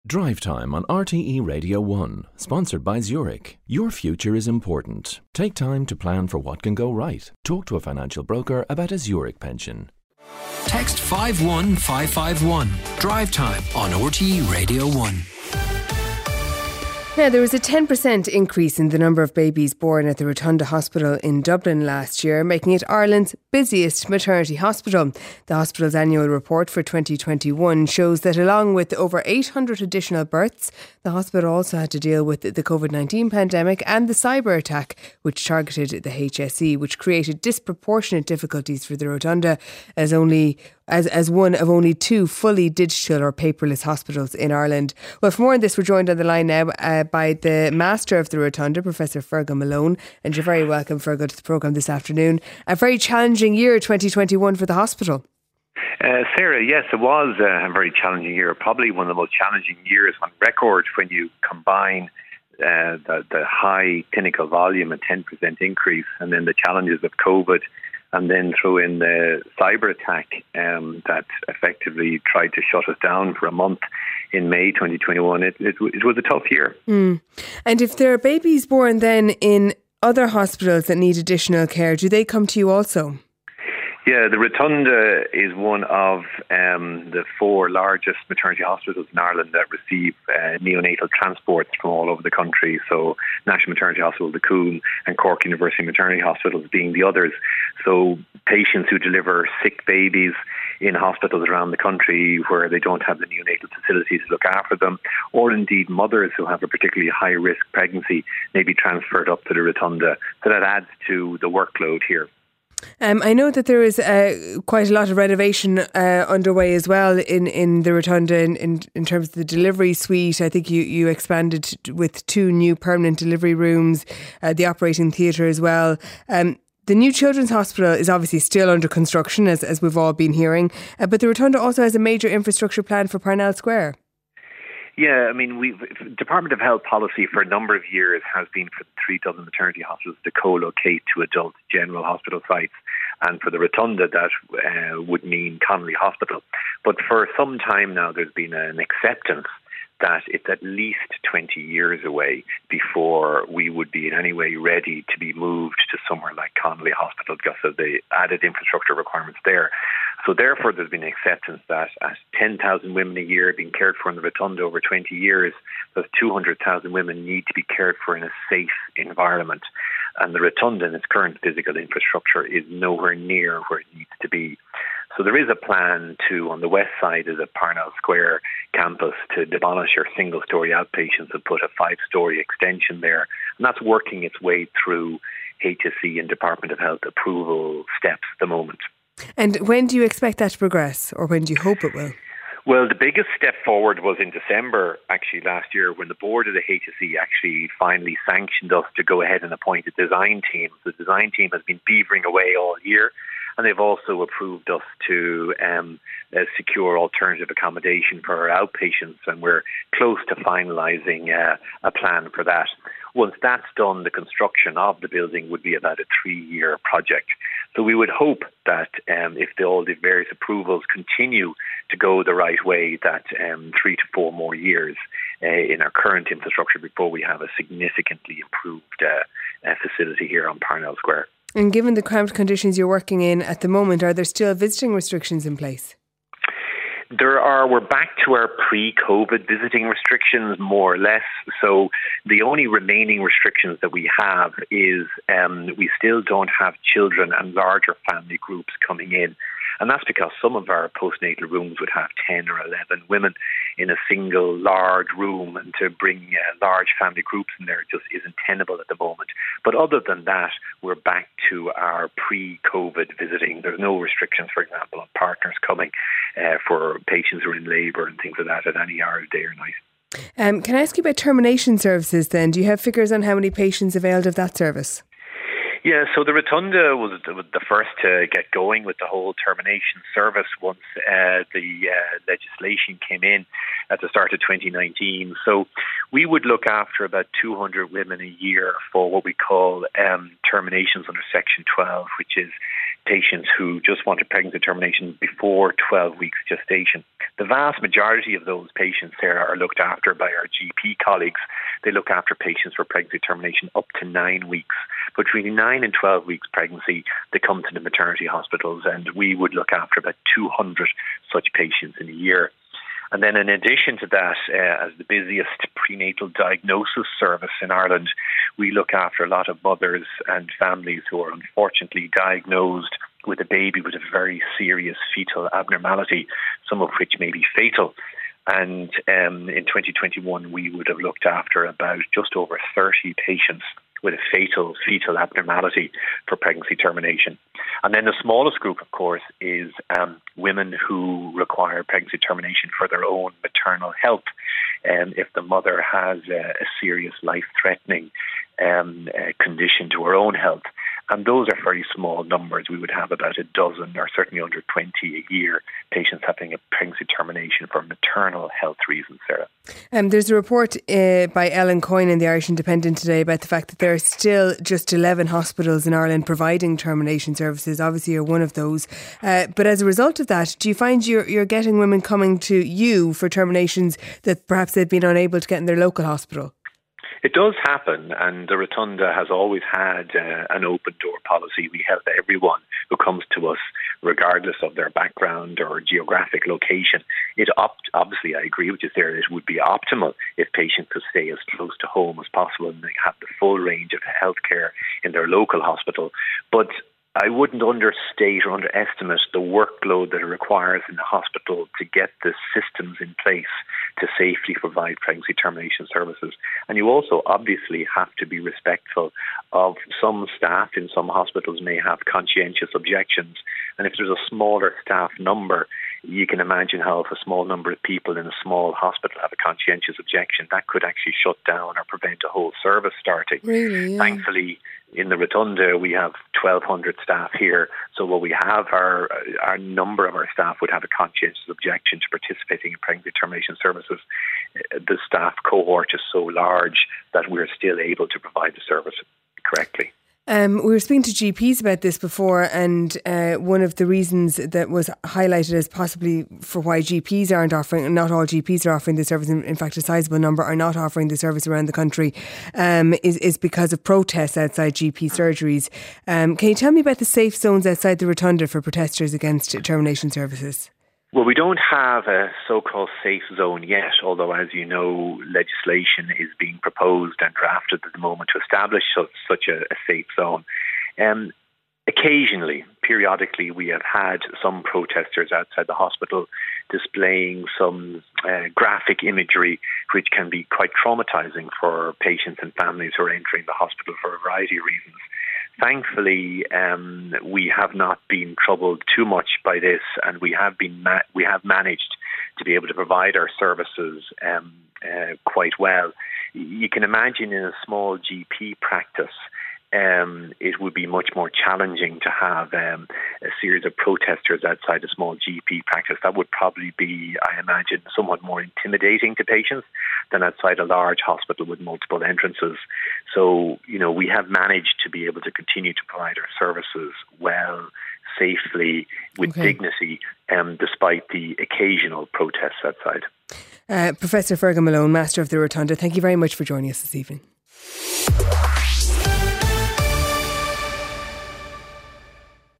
Drive Time on RTE Radio 1, sponsored by Zurich. Your future is important. Take time to plan for what can go right. Talk to a financial broker about a Zurich pension. Text 51551. Drive Time on RTE Radio 1. Now, there was a 10% increase in the number of babies born at the Rotunda Hospital in Dublin last year, making it Ireland's busiest maternity hospital. The hospital's annual report for 2021 shows that along with over 800 additional births, the hospital also had to deal with the COVID-19 pandemic and the cyber attack, which targeted the HSE, which created disproportionate difficulties for the Rotunda as one of only two fully digital or paperless hospitals in Ireland. Well, for more on this, we're joined on the line now by the Master of the Rotunda, Professor Fergal Malone. And you're very welcome, Fergal, to the programme this afternoon. A very challenging year, 2021, for the hospital. Sarah, yes, it was a very challenging year. Probably one of the most challenging years on record when you combine the high clinical volume, a 10% increase, and then the challenges of COVID, and then throw in the cyber attack that effectively tried to shut us down for a month in May 2021. It was a tough year. And if there are babies born then in other hospitals that need additional care, do they come to you also? Yeah, the Rotunda is one of the four largest maternity hospitals in Ireland that receive neonatal transports from all over the country. So National Maternity Hospital, the Coombe, and Cork University Maternity Hospitals being the others. So patients who deliver sick babies in hospitals around the country where they don't have the neonatal facilities to look after them, or indeed mothers who have a particularly high-risk pregnancy may be transferred up to the Rotunda. So that adds to the workload here. I know that there is quite a lot of renovation underway as well in the Rotunda in terms of the delivery suite. I think you expanded with 2 new permanent delivery rooms, the operating theatre as well. The new Children's Hospital is obviously still under construction, as we've all been hearing, but the Rotunda also has a major infrastructure plan for Parnell Square. Yeah, I mean, Department of Health policy for a number of years has been for the 3 Dublin maternity hospitals to co-locate to adult general hospital sites. And for the Rotunda, that would mean Connolly Hospital. But for some time now, there's been an acceptance that it's at least 20 years away before we would be in any way ready to be moved to somewhere like Connolly Hospital because of the added infrastructure requirements there. So therefore, there's been acceptance that at 10,000 women a year being cared for in the Rotunda over 20 years, those 200,000 women need to be cared for in a safe environment. And the Rotunda in its current physical infrastructure is nowhere near where it needs to be. So there is a plan to, on the west side of the Parnell Square campus, to demolish our single-storey outpatients and put a 5-storey extension there. And that's working its way through HSE and Department of Health approval steps at the moment. And when do you expect that to progress, or when do you hope it will? Well, the biggest step forward was in December, actually, last year, when the board of the HSE actually finally sanctioned us to go ahead and appoint a design team. The design team has been beavering away all year, and they've also approved us to secure alternative accommodation for our outpatients, and we're close to finalising a plan for that. Once that's done, the construction of the building would be about a 3-year project. So we would hope that if all the various approvals continue to go the right way, that 3 to 4 more years in our current infrastructure before we have a significantly improved facility here on Parnell Square. And given the cramped conditions you're working in at the moment, are there still visiting restrictions in place? We're back to our pre-COVID visiting restrictions, more or less. So the only remaining restrictions that we have is we still don't have children and larger family groups coming in. And that's because some of our postnatal rooms would have 10 or 11 women in a single large room, and to bring large family groups in there just isn't tenable at the moment. But other than that, we're back to our pre-COVID visiting. There's no restrictions, for example, on partners coming for patients who are in labour and things like that at any hour of day or night. Can I ask you about termination services then? Do you have figures on how many patients availed of that service? Yeah, so the Rotunda was the first to get going with the whole termination service once the legislation came in at the start of 2019. So We would look after about 200 women a year for what we call terminations under Section 12, which is patients who just want a pregnancy termination before 12 weeks gestation. The vast majority of those patients there are looked after by our GP colleagues. They look after patients for pregnancy termination up to 9 weeks. Between 9 and 12 weeks pregnancy, they come to the maternity hospitals, and we would look after about 200 such patients in a year. And then in addition to that, as the busiest prenatal diagnosis service in Ireland, we look after a lot of mothers and families who are unfortunately diagnosed with a baby with a very serious fetal abnormality, some of which may be fatal. And in 2021, we would have looked after about just over 30 patients with a fatal fetal abnormality for pregnancy termination. And then the smallest group, of course, is women who require pregnancy termination for their own maternal health. If the mother has a serious life-threatening condition to her own health. And those are very small numbers. We would have about a dozen, or certainly under 20 a year, patients having a pregnancy termination for maternal health reasons, Sarah. There's a report by Ellen Coyne in the Irish Independent today about the fact that there are still just 11 hospitals in Ireland providing termination services. Obviously, you're one of those. But as a result of that, do you find you're getting women coming to you for terminations that perhaps they've been unable to get in their local hospital? It does happen, and the Rotunda has always had an open door policy. We help everyone who comes to us, regardless of their background or geographic location. Obviously, I agree with you there, it would be optimal if patients could stay as close to home as possible and they have the full range of healthcare in their local hospital. But I wouldn't understate or underestimate the workload that it requires in the hospital to get the systems in place to safely provide pregnancy termination services. And you also obviously have to be respectful of some staff in some hospitals may have conscientious objections. And if there's a smaller staff number, you can imagine how if a small number of people in a small hospital have a conscientious objection, that could actually shut down or prevent a whole service starting. Really, yeah. Thankfully, in the Rotunda, we have 1,200 staff here. So what we have, our number of our staff would have a conscientious objection to participating in pregnancy termination services. The staff cohort is so large that we're still able to provide the service correctly. We were speaking to GPs about this before, and one of the reasons that was highlighted as possibly for why GPs aren't offering, and not all GPs are offering the service, in fact a sizable number are not offering the service around the country, is because of protests outside GP surgeries. Can you tell me about the safe zones outside the Rotunda for protesters against termination services? Well, we don't have a so-called safe zone yet, although, as you know, legislation is being proposed and drafted at the moment to establish such a safe zone. Occasionally, periodically, we have had some protesters outside the hospital displaying some graphic imagery which can be quite traumatizing for patients and families who are entering the hospital for a variety of reasons. Thankfully, we have not been troubled too much by this, and we have managed to be able to provide our services quite well. You can imagine in a small GP practice, it would be much more challenging to have a series of protesters outside a small GP practice. That would probably be, I imagine, somewhat more intimidating to patients than outside a large hospital with multiple entrances. So, we have managed to be able to continue to provide our services well, safely, with dignity, despite the occasional protests outside. Professor Fergal Malone, Master of the Rotunda, thank you very much for joining us this evening.